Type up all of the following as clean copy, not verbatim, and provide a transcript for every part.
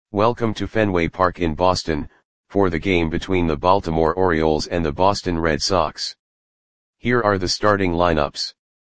Welcome to Fenway Park in Boston, for the game between the Baltimore Orioles and the Boston Red Sox. Here are the starting lineups.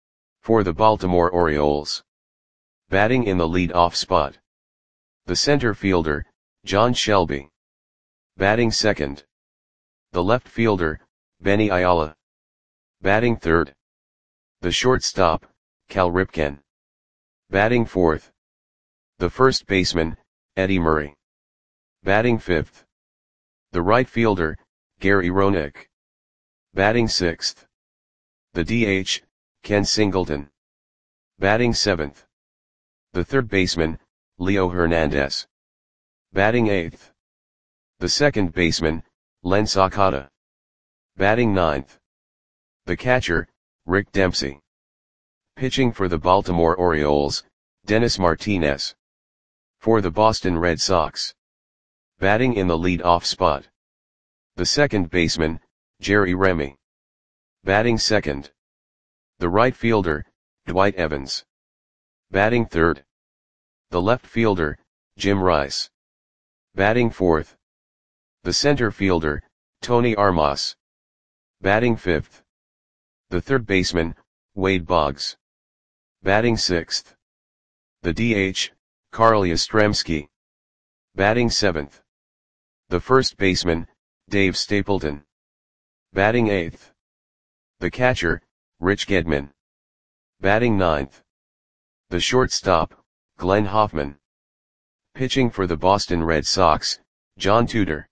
For the Baltimore Orioles. Batting in the lead-off spot. The center fielder, John Shelby. Batting second. The left fielder, Benny Ayala. Batting third. The shortstop, Cal Ripken. Batting fourth. The first baseman, Eddie Murray. Batting fifth. The right fielder, Gary Roenick. Batting sixth. The DH, Ken Singleton. Batting seventh. The third baseman, Leo Hernandez. Batting eighth. The second baseman, Len Sakata. Batting ninth. The catcher, Rick Dempsey. Pitching for the Baltimore Orioles, Dennis Martinez. For the Boston Red Sox. Batting in the lead-off spot. The second baseman, Jerry Remy. Batting second. The right fielder, Dwight Evans. Batting third. The left fielder, Jim Rice. Batting fourth. The center fielder, Tony Armas. Batting fifth. The third baseman, Wade Boggs. Batting sixth. The DH, Carl Yastrzemski. Batting seventh. The first baseman, Dave Stapleton. Batting eighth. The catcher, Rich Gedman. Batting ninth. The shortstop, Glenn Hoffman. Pitching for the Boston Red Sox, John Tudor.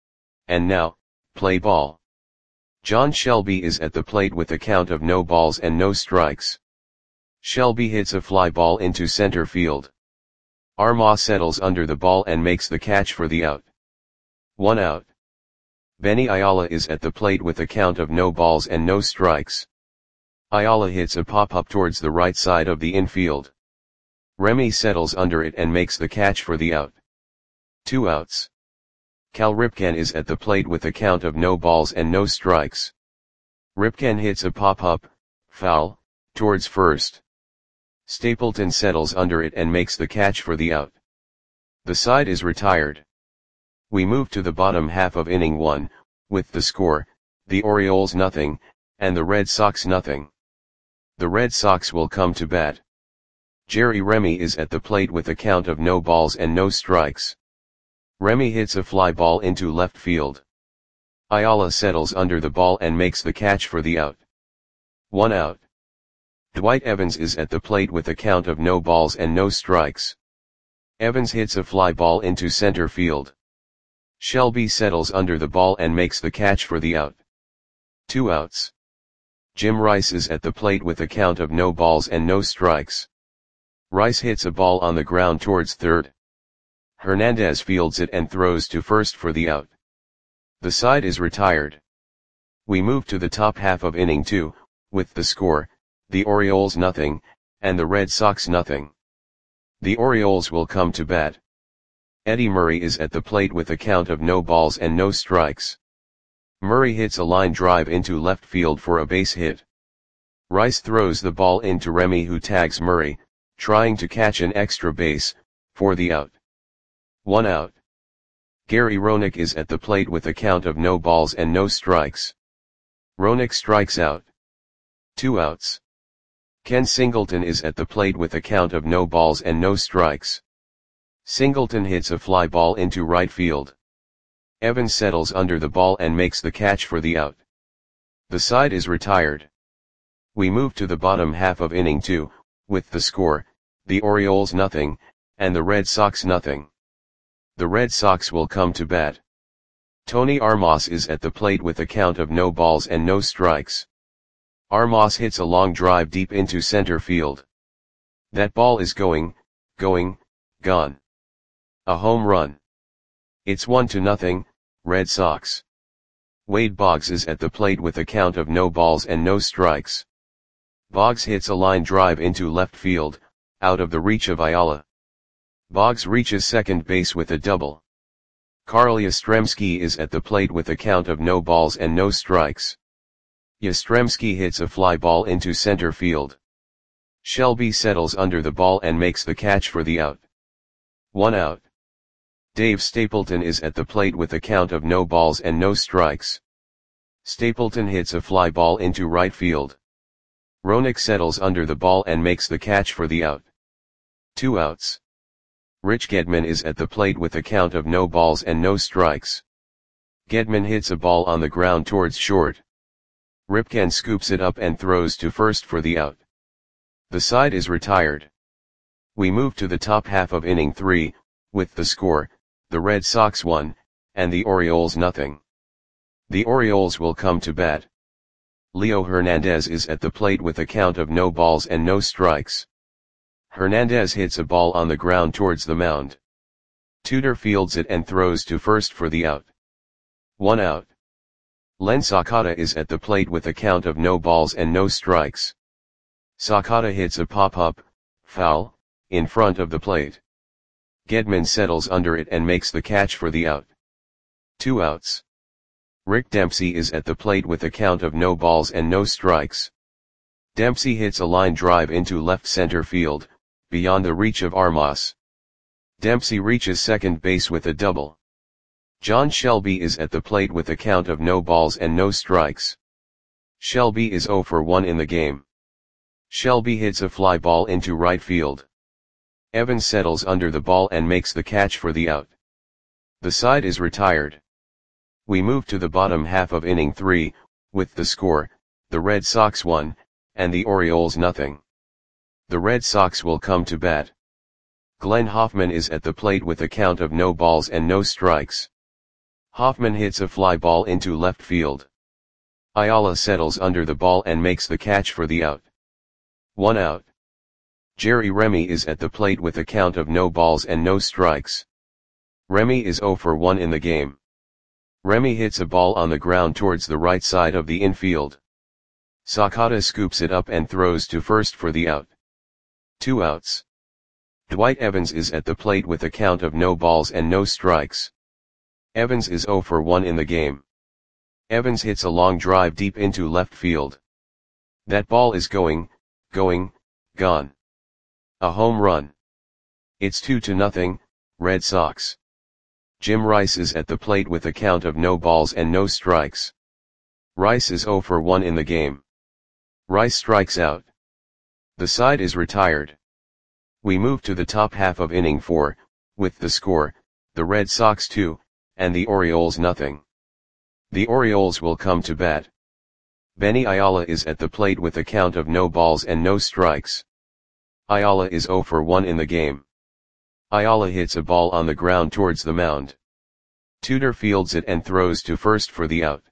And now, play ball. John Shelby is at the plate with a count of no balls and no strikes. Shelby hits a fly ball into center field. Armas settles under the ball and makes the catch for the out. 1 out. Benny Ayala is at the plate with a count of no balls and no strikes. Ayala hits a pop-up towards the right side of the infield. Remy settles under it and makes the catch for the out. 2 outs. Cal Ripken is at the plate with a count of no balls and no strikes. Ripken hits a pop-up, foul, towards first. Stapleton settles under it and makes the catch for the out. The side is retired. We move to the bottom half of inning 1, with the score, the Orioles nothing, and the Red Sox nothing. The Red Sox will come to bat. Jerry Remy is at the plate with a count of no balls and no strikes. Remy hits a fly ball into left field. Ayala settles under the ball and makes the catch for the out. 1 out. Dwight Evans is at the plate with a count of no balls and no strikes. Evans hits a fly ball into center field. Shelby settles under the ball and makes the catch for the out. 2 outs. Jim Rice is at the plate with a count of no balls and no strikes. Rice hits a ball on the ground towards third. Hernandez fields it and throws to first for the out. The side is retired. We move to the top half of inning 2, with the score, the Orioles nothing, and the Red Sox nothing. The Orioles will come to bat. Eddie Murray is at the plate with a count of no balls and no strikes. Murray hits a line drive into left field for a base hit. Rice throws the ball into Remy, who tags Murray, trying to catch an extra base, for the out. 1 out. Gary Roenick is at the plate with a count of no balls and no strikes. Roenick strikes out. 2 outs. Ken Singleton is at the plate with a count of no balls and no strikes. Singleton hits a fly ball into right field. Evans settles under the ball and makes the catch for the out. The side is retired. We move to the bottom half of inning 2, with the score, the Orioles nothing, and the Red Sox nothing. The Red Sox will come to bat. Tony Armas is at the plate with a count of no balls and no strikes. Armas hits a long drive deep into center field. That ball is gone. A home run. It's 1-0, Red Sox. Wade Boggs is at the plate with a count of no balls and no strikes. Boggs hits a line drive into left field, out of the reach of Ayala. Boggs reaches second base with a double. Carl Yastrzemski is at the plate with a count of no balls and no strikes. Yastrzemski hits a fly ball into center field. Shelby settles under the ball and makes the catch for the out. 1 out. Dave Stapleton is at the plate with a count of no balls and no strikes. Stapleton hits a fly ball into right field. Roenick settles under the ball and makes the catch for the out. 2 outs. Rich Gedman is at the plate with a count of no balls and no strikes. Gedman hits a ball on the ground towards short. Ripken scoops it up and throws to first for the out. The side is retired. We move to the top half of inning 3, with the score, the Red Sox 1, and the Orioles nothing. The Orioles will come to bat. Leo Hernandez is at the plate with a count of no balls and no strikes. Hernandez hits a ball on the ground towards the mound. Tudor fields it and throws to first for the out. 1 out. Len Sakata is at the plate with a count of no balls and no strikes. Sakata hits a pop-up, foul, in front of the plate. Gedman settles under it and makes the catch for the out. 2 outs. Rick Dempsey is at the plate with a count of no balls and no strikes. Dempsey hits a line drive into left center field, beyond the reach of Armas. Dempsey reaches second base with a double. John Shelby is at the plate with a count of no balls and no strikes. Shelby is 0 for 1 in the game. Shelby hits a fly ball into right field. Evans settles under the ball and makes the catch for the out. The side is retired. We move to the bottom half of inning 3, with the score, the Red Sox 1, and the Orioles nothing. The Red Sox will come to bat. Glenn Hoffman is at the plate with a count of no balls and no strikes. Hoffman hits a fly ball into left field. Ayala settles under the ball and makes the catch for the out. 1 out. Jerry Remy is at the plate with a count of no balls and no strikes. Remy is 0 for 1 in the game. Remy hits a ball on the ground towards the right side of the infield. Sakata scoops it up and throws to first for the out. 2 outs. Dwight Evans is at the plate with a count of no balls and no strikes. Evans is 0 for 1 in the game. Evans hits a long drive deep into left field. That ball is gone. A home run. It's 2-0, Red Sox. Jim Rice is at the plate with a count of no balls and no strikes. Rice is 0 for 1 in the game. Rice strikes out. The side is retired. We move to the top half of inning 4, with the score, the Red Sox 2, and the Orioles nothing. The Orioles will come to bat. Benny Ayala is at the plate with a count of no balls and no strikes. Ayala is 0 for 1 in the game. Ayala hits a ball on the ground towards the mound. Tudor fields it and throws to first for the out.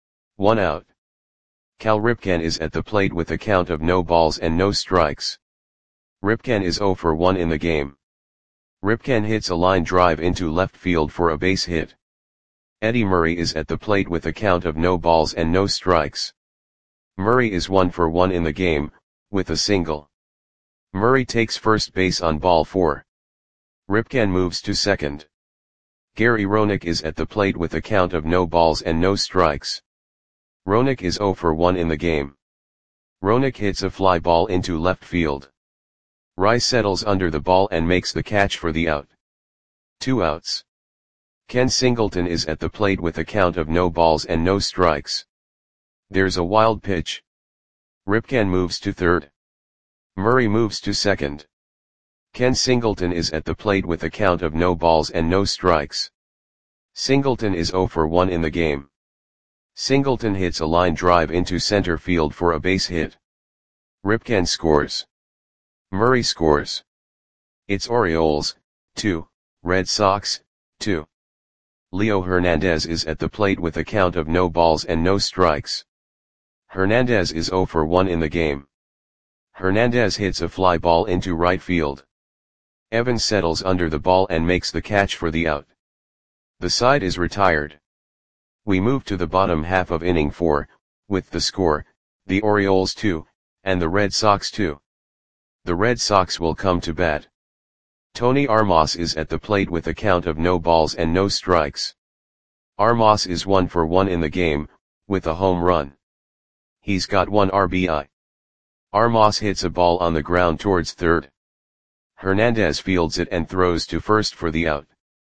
1 out. Cal Ripken is at the plate with a count of no balls and no strikes. Ripken is 0 for 1 in the game. Ripken hits a line drive into left field for a base hit. Eddie Murray is at the plate with a count of no balls and no strikes. Murray is 1 for 1 in the game, with a single. Murray takes first base on ball 4. Ripken moves to second. Gary Roenick is at the plate with a count of no balls and no strikes. Roenick is 0 for 1 in the game. Roenick hits a fly ball into left field. Rice settles under the ball and makes the catch for the out. 2 outs. Ken Singleton is at the plate with a count of no balls and no strikes. There's a wild pitch. Ripken moves to third. Murray moves to second. Ken Singleton is at the plate with a count of no balls and no strikes. Singleton is 0 for 1 in the game. Singleton hits a line drive into center field for a base hit. Ripken scores. Murray scores. It's Orioles, 2, Red Sox, 2. Leo Hernandez is at the plate with a count of no balls and no strikes. Hernandez is 0 for 1 in the game. Hernandez hits a fly ball into right field. Evans settles under the ball and makes the catch for the out. The side is retired. We move to the bottom half of inning 4, with the score, the Orioles 2, and the Red Sox 2. The Red Sox will come to bat. Tony Armas is at the plate with a count of no balls and no strikes. Armas is 1 for 1 in the game, with a home run. He's got 1 RBI. Armas hits a ball on the ground towards third. Hernandez fields it and throws to first for the out.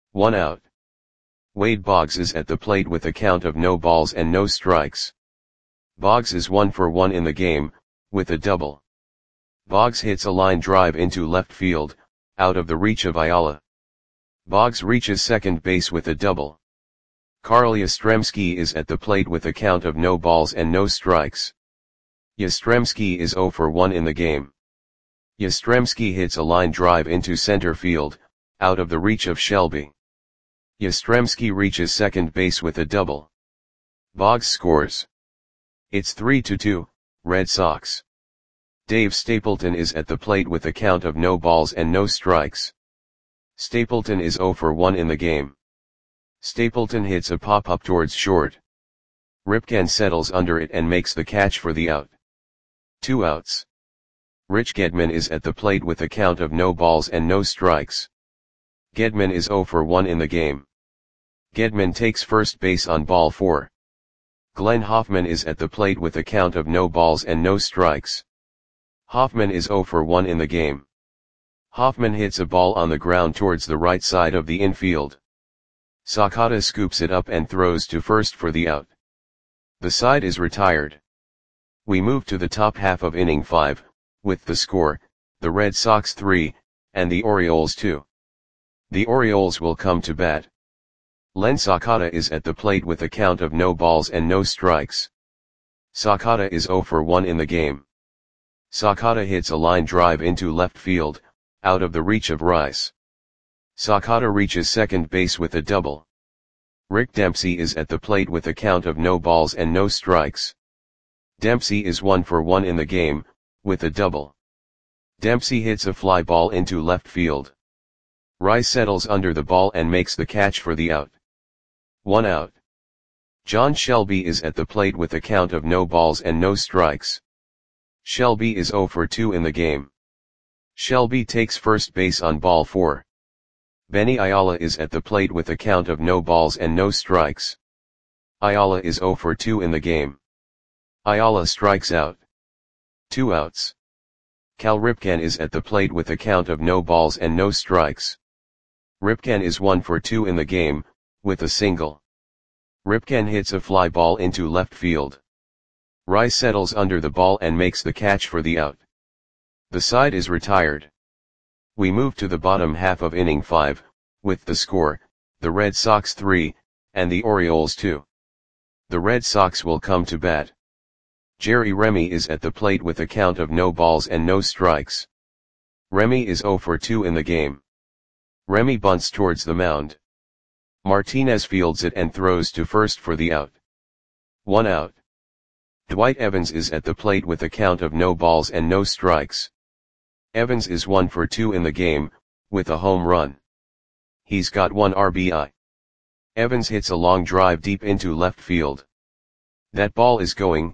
1 out. Wade Boggs is at the plate with a count of no balls and no strikes. Boggs is 1 for 1 in the game, with a double. Boggs hits a line drive into left field, out of the reach of Ayala. Boggs reaches second base with a double. Carl Yastrzemski is at the plate with a count of no balls and no strikes. Yastrzemski is 0 for 1 in the game. Yastrzemski hits a line drive into center field, out of the reach of Shelby. Yastrzemski reaches second base with a double. Boggs scores. It's 3-2, Red Sox. Dave Stapleton is at the plate with a count of no balls and no strikes. Stapleton is 0 for 1 in the game. Stapleton hits a pop-up towards short. Ripken settles under it and makes the catch for the out. 2 outs. Rich Gedman is at the plate with a count of no balls and no strikes. Gedman is 0 for 1 in the game. Gedman takes first base on ball 4. Glenn Hoffman is at the plate with a count of no balls and no strikes. Hoffman is 0 for 1 in the game. Hoffman hits a ball on the ground towards the right side of the infield. Sakata scoops it up and throws to first for the out. The side is retired. We move to the top half of inning 5, with the score, the Red Sox 3, and the Orioles 2. The Orioles will come to bat. Len Sakata is at the plate with a count of no balls and no strikes. Sakata is 0 for 1 in the game. Sakata hits a line drive into left field, out of the reach of Rice. Sakata reaches second base with a double. Rick Dempsey is at the plate with a count of no balls and no strikes. Dempsey is 1 for 1 in the game, with a double. Dempsey hits a fly ball into left field. Rice settles under the ball and makes the catch for the out. 1 out. John Shelby is at the plate with a count of no balls and no strikes. Shelby is 0 for 2 in the game. Shelby takes first base on ball 4. Benny Ayala is at the plate with a count of no balls and no strikes. Ayala is 0 for 2 in the game. Ayala strikes out. 2 outs. Cal Ripken is at the plate with a count of no balls and no strikes. Ripken is 1 for 2 in the game, with a single. Ripken hits a fly ball into left field. Rice settles under the ball and makes the catch for the out. The side is retired. We move to the bottom half of inning 5, with the score, the Red Sox 3, and the Orioles 2. The Red Sox will come to bat. Jerry Remy is at the plate with a count of no balls and no strikes. Remy is 0 for 2 in the game. Remy bunts towards the mound. Martinez fields it and throws to first for the out. 1 out. Dwight Evans is at the plate with a count of no balls and no strikes. Evans is 1 for 2 in the game, with a home run. He's got 1 RBI. Evans hits a long drive deep into left field. That ball is going,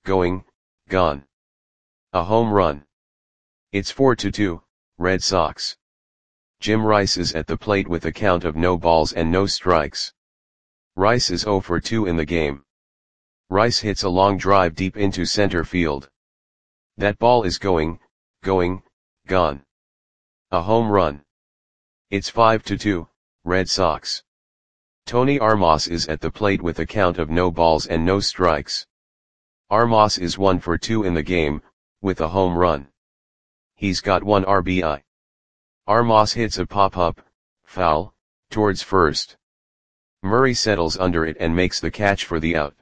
gone. A home run. It's 4-2, Red Sox. Jim Rice is at the plate with a count of no balls and no strikes. Rice is 0 for 2 in the game. Rice hits a long drive deep into center field. That ball is going, gone. A home run. It's 5-2, Red Sox. Tony Armas is at the plate with a count of no balls and no strikes. Armas is 1 for 2 in the game, with a home run. He's got 1 RBI. Armas hits a pop-up, foul, towards first. Murray settles under it and makes the catch for the out.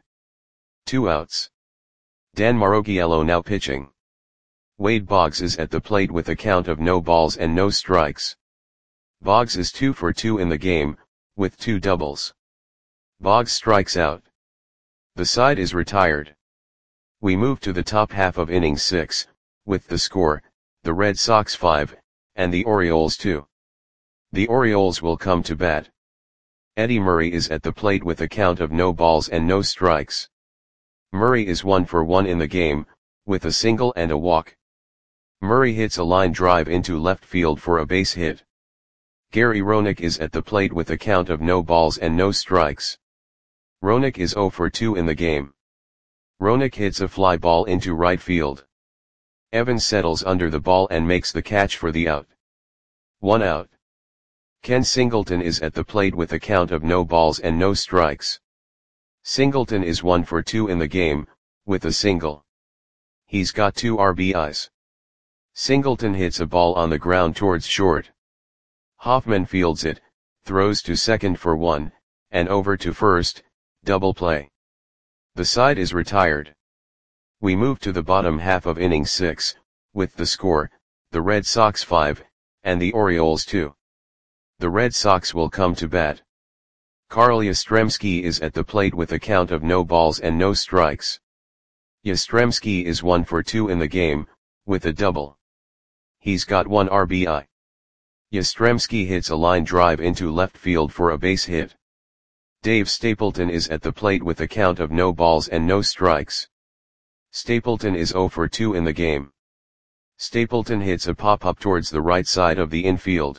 2 outs. Dan Maroghiello now pitching. Wade Boggs is at the plate with a count of no balls and no strikes. Boggs is 2 for 2 in the game, with 2 doubles. Boggs strikes out. The side is retired. We move to the top half of inning 6, with the score, the Red Sox 5, and the Orioles 2. The Orioles will come to bat. Eddie Murray is at the plate with a count of no balls and no strikes. Murray is 1 for 1 in the game, with a single and a walk. Murray hits a line drive into left field for a base hit. Gary Roenick is at the plate with a count of no balls and no strikes. Roenick is 0 for 2 in the game. Roenick hits a fly ball into right field. Evans settles under the ball and makes the catch for the out. 1 out. Ken Singleton is at the plate with a count of no balls and no strikes. Singleton is 1 for 2 in the game, with a single. He's got 2 RBIs. Singleton hits a ball on the ground towards short. Hoffman fields it, throws to second for 1, and over to first, double play. The side is retired. We move to the bottom half of inning 6, with the score, the Red Sox 5, and the Orioles 2. The Red Sox will come to bat. Carl Yastrzemski is at the plate with a count of no balls and no strikes. Yastrzemski is 1 for 2 in the game, with a double. He's got 1 RBI. Yastrzemski hits a line drive into left field for a base hit. Dave Stapleton is at the plate with a count of no balls and no strikes. Stapleton is 0 for 2 in the game. Stapleton hits a pop-up towards the right side of the infield.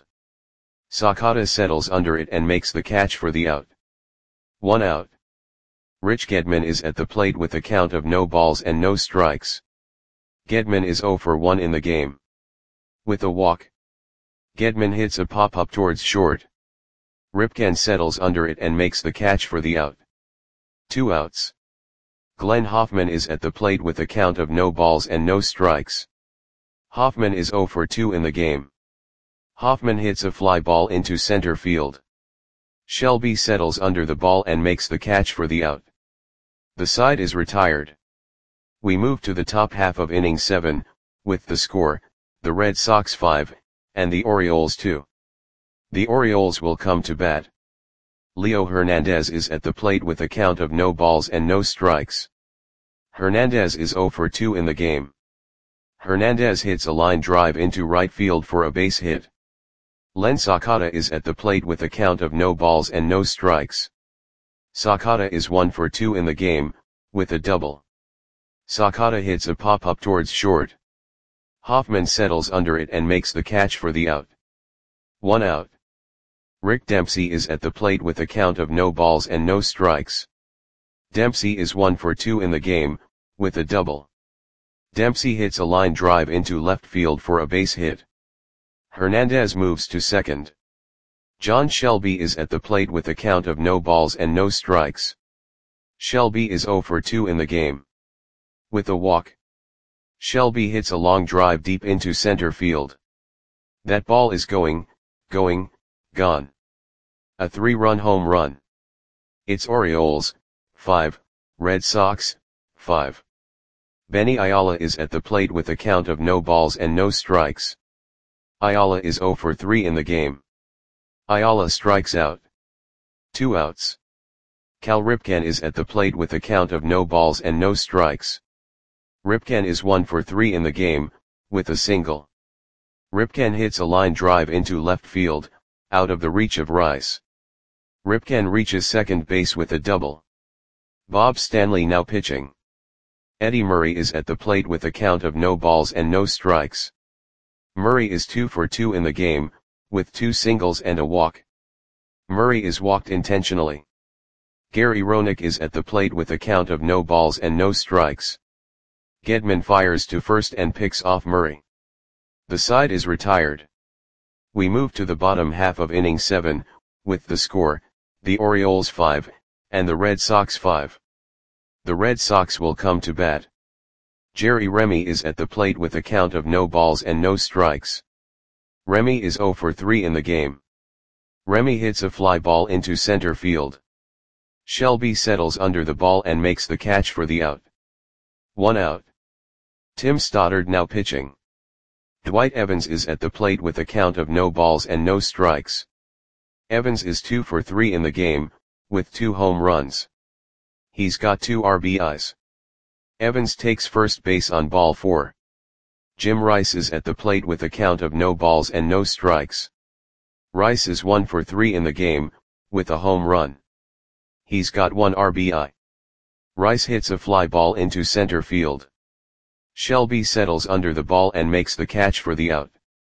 Sakata settles under it and makes the catch for the out. 1 out. Rich Gedman is at the plate with a count of no balls and no strikes. Gedman is 0 for 1 in the game. With a walk. Gedman hits a pop-up towards short. Ripken settles under it and makes the catch for the out. 2 outs. Glenn Hoffman is at the plate with a count of no balls and no strikes. Hoffman is 0 for 2 in the game. Hoffman hits a fly ball into center field. Shelby settles under the ball and makes the catch for the out. The side is retired. We move to the top half of inning 7, with the score, the Red Sox 5, and the Orioles 2. The Orioles will come to bat. Leo Hernandez is at the plate with a count of no balls and no strikes. Hernandez is 0 for 2 in the game. Hernandez hits a line drive into right field for a base hit. Len Sakata is at the plate with a count of no balls and no strikes. Sakata is 1 for 2 in the game, with a double. Sakata hits a pop-up towards short. Hoffman settles under it and makes the catch for the out. 1 out. Rick Dempsey is at the plate with a count of no balls and no strikes. Dempsey is 1 for 2 in the game, with a double. Dempsey hits a line drive into left field for a base hit. Hernandez moves to second. John Shelby is at the plate with a count of no balls and no strikes. Shelby is 0 for 2 in the game. With a walk. Shelby hits a long drive deep into center field. That ball is gone. A 3-run home run. It's Orioles, 5, Red Sox, 5. Benny Ayala is at the plate with a count of no balls and no strikes. Ayala is 0 for 3 in the game. Ayala strikes out. 2 outs. Cal Ripken is at the plate with a count of no balls and no strikes. Ripken is 1 for 3 in the game, with a single. Ripken hits a line drive into left field, out of the reach of Rice. Ripken reaches second base with a double. Bob Stanley now pitching. Eddie Murray is at the plate with a count of no balls and no strikes. Murray is 2 for 2 in the game, with 2 singles and a walk. Murray is walked intentionally. Gary Roenick is at the plate with a count of no balls and no strikes. Gedman fires to first and picks off Murray. The side is retired. We move to the bottom half of inning 7, with the score, the Orioles 5, and the Red Sox 5. The Red Sox will come to bat. Jerry Remy is at the plate with a count of no balls and no strikes. Remy is 0 for 3 in the game. Remy hits a fly ball into center field. Shelby settles under the ball and makes the catch for the out. 1 out. Tim Stoddard now pitching. Dwight Evans is at the plate with a count of no balls and no strikes. Evans is 2 for 3 in the game, with 2 home runs. He's got 2 RBIs. Evans takes first base on ball 4. Jim Rice is at the plate with a count of no balls and no strikes. Rice is 1 for 3 in the game, with a home run. He's got 1 RBI. Rice hits a fly ball into center field. Shelby settles under the ball and makes the catch for the out.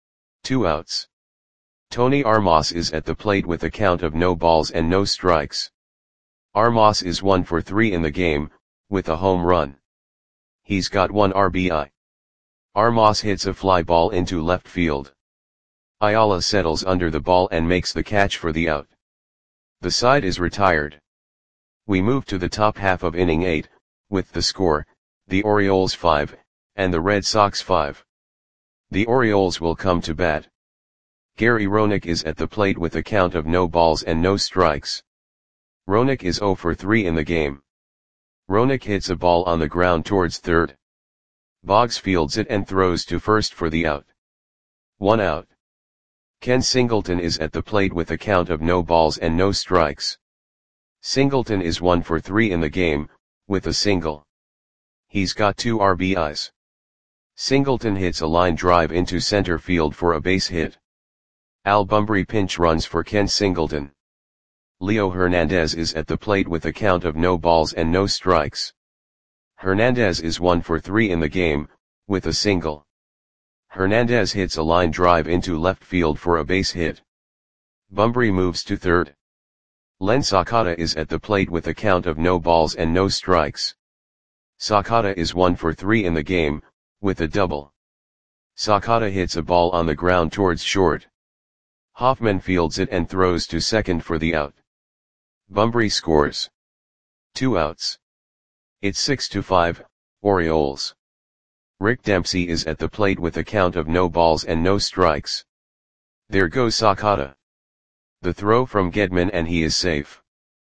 2 outs. Tony Armas is at the plate with a count of no balls and no strikes. Armas is 1 for 3 in the game, with a home run. He's got 1 RBI. Armas hits a fly ball into left field. Ayala settles under the ball and makes the catch for the out. The side is retired. We move to the top half of inning 8, with the score, the Orioles 5, and the Red Sox 5. The Orioles will come to bat. Gary Roenick is at the plate with a count of no balls and no strikes. Roenick is 0 for 3 in the game. Roenick hits a ball on the ground towards third. Boggs fields it and throws to first for the out. 1 out. Ken Singleton is at the plate with a count of no balls and no strikes. Singleton is 1 for 3 in the game, with a single. He's got 2 RBIs. Singleton hits a line drive into center field for a base hit. Al Bumbry pinch runs for Ken Singleton. Leo Hernandez is at the plate with a count of no balls and no strikes. Hernandez is 1 for 3 in the game, with a single. Hernandez hits a line drive into left field for a base hit. Bumbry moves to third. Len Sakata is at the plate with a count of no balls and no strikes. Sakata is 1 for 3 in the game, with a double. Sakata hits a ball on the ground towards short. Hoffman fields it and throws to second for the out. Bumbry scores. 2 outs. It's 6-5, Orioles. Rick Dempsey is at the plate with a count of no balls and no strikes. There goes Sakata. The throw from Gedman and he is safe.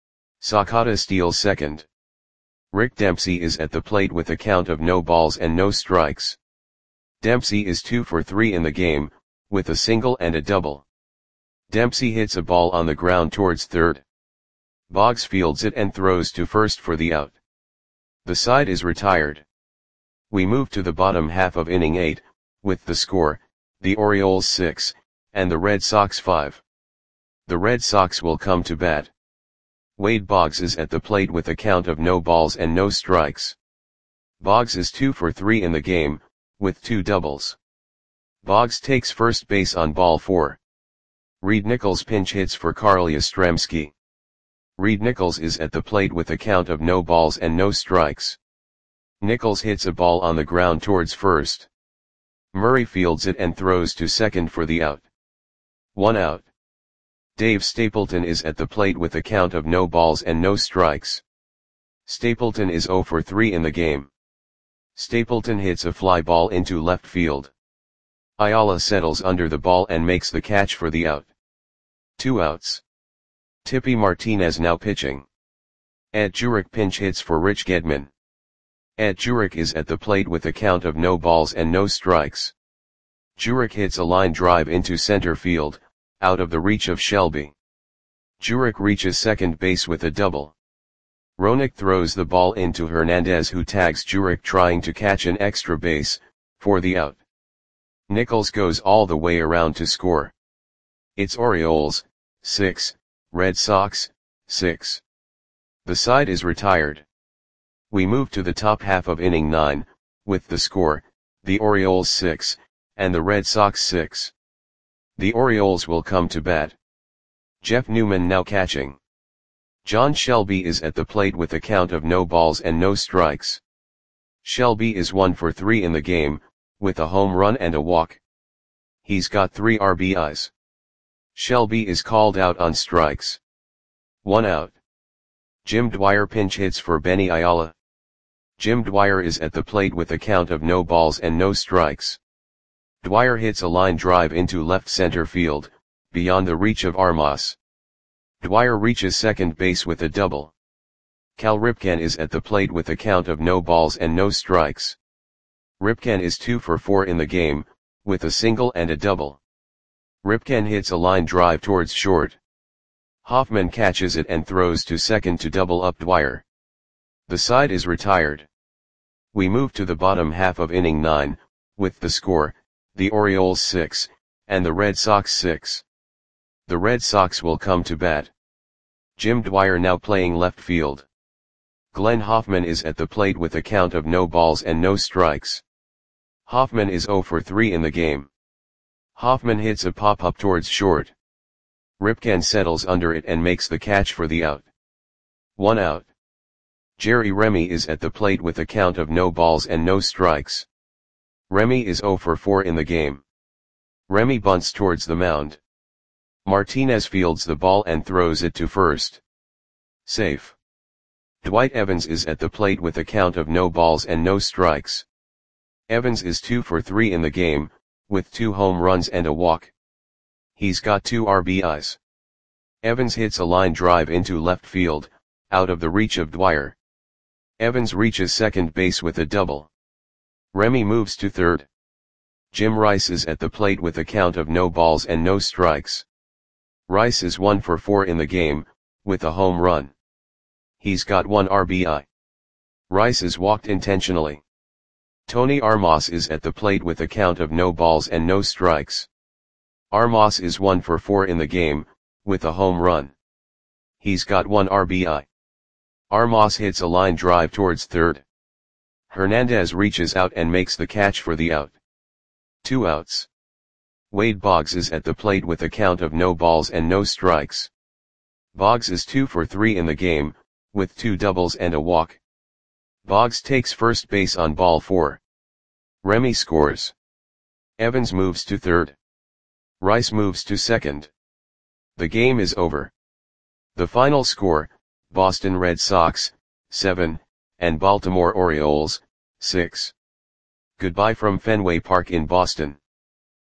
Sakata steals second. Rick Dempsey is at the plate with a count of no balls and no strikes. Dempsey is 2 for 3 in the game, with a single and a double. Dempsey hits a ball on the ground towards third. Boggs fields it and throws to first for the out. The side is retired. We move to the bottom half of inning 8, with the score, the Orioles 6, and the Red Sox 5. The Red Sox will come to bat. Wade Boggs is at the plate with a count of no balls and no strikes. Boggs is 2 for 3 in the game, with 2 doubles. Boggs takes first base on ball 4. Reed Nichols pinch hits for Carl Yastrzemski. Reed Nichols is at the plate with a count of no balls and no strikes. Nichols hits a ball on the ground towards first. Murray fields it and throws to second for the out. 1 out. Dave Stapleton is at the plate with a count of no balls and no strikes. Stapleton is 0 for 3 in the game. Stapleton hits a fly ball into left field. Ayala settles under the ball and makes the catch for the out. 2 outs. Tippy Martinez now pitching. Ed Jurek pinch hits for Rich Gedman. Ed Jurek is at the plate with a count of no balls and no strikes. Jurek hits a line drive into center field, out of the reach of Shelby. Jurek reaches second base with a double. Roenick throws the ball into Hernandez, who tags Jurek trying to catch an extra base, for the out. Nichols goes all the way around to score. It's Orioles, 6, Red Sox, 6. The side is retired. We move to the top half of inning 9, with the score, the Orioles 6, and the Red Sox 6. The Orioles will come to bat. Jeff Newman now catching. John Shelby is at the plate with a count of no balls and no strikes. Shelby is 1 for 3 in the game, with a home run and a walk. He's got 3 RBIs. Shelby is called out on strikes. 1 out. Jim Dwyer pinch hits for Benny Ayala. Jim Dwyer is at the plate with a count of no balls and no strikes. Dwyer hits a line drive into left center field, beyond the reach of Armas. Dwyer reaches second base with a double. Cal Ripken is at the plate with a count of no balls and no strikes. Ripken is 2 for 4 in the game, with a single and a double. Ripken hits a line drive towards short. Hoffman catches it and throws to second to double up Dwyer. The side is retired. We move to the bottom half of inning 9, with the score, the Orioles 6, and the Red Sox 6. The Red Sox will come to bat. Jim Dwyer now playing left field. Glenn Hoffman is at the plate with a count of no balls and no strikes. Hoffman is 0 for 3 in the game. Hoffman hits a pop-up towards short. Ripken settles under it and makes the catch for the out. 1 out. Jerry Remy is at the plate with a count of no balls and no strikes. Remy is 0 for 4 in the game. Remy bunts towards the mound. Martinez fields the ball and throws it to first. Safe. Dwight Evans is at the plate with a count of no balls and no strikes. Evans is 2 for 3 in the game, with 2 home runs and a walk. He's got 2 RBIs. Evans hits a line drive into left field, out of the reach of Dwyer. Evans reaches second base with a double. Remy moves to third. Jim Rice is at the plate with a count of no balls and no strikes. Rice is 1 for 4 in the game, with a home run. He's got 1 RBI. Rice is walked intentionally. Tony Armas is at the plate with a count of no balls and no strikes. Armas is 1 for 4 in the game, with a home run. He's got 1 RBI. Armas hits a line drive towards third. Hernandez reaches out and makes the catch for the out. 2 outs. Wade Boggs is at the plate with a count of no balls and no strikes. Boggs is 2 for 3 in the game, with 2 doubles and a walk. Boggs takes first base on ball 4. Remy scores. Evans moves to third. Rice moves to second. The game is over. The final score, Boston Red Sox, 7, and Baltimore Orioles, 6. Goodbye from Fenway Park in Boston.